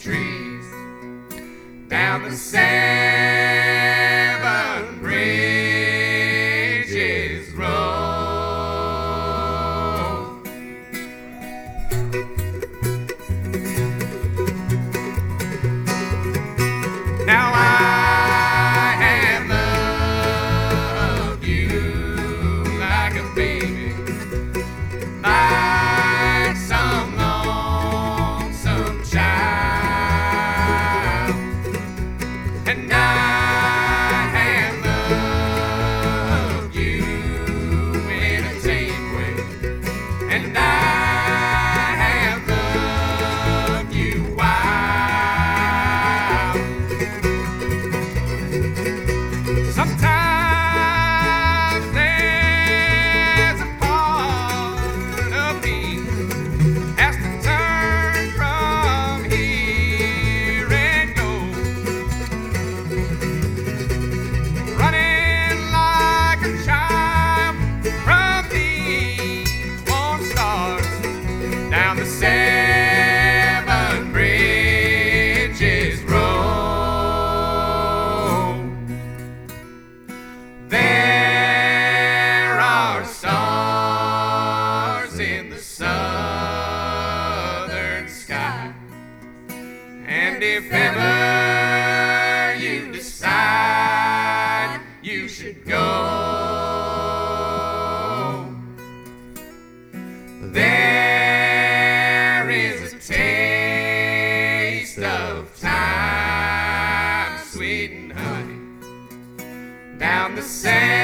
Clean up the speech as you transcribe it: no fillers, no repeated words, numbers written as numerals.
trees down the 7 Bridges Road. Now I have loved you like a baby, like some lonesome child, and I have loved you in a tame way, and I have loved you wild. Sometimes there's a part of me has to turn from here and go, running like a child from these warm stars down the 7 Bridges Road. There are stars in the southern sky, and if ever you decide you should go, there is a taste of time, sweet and honey, down the 7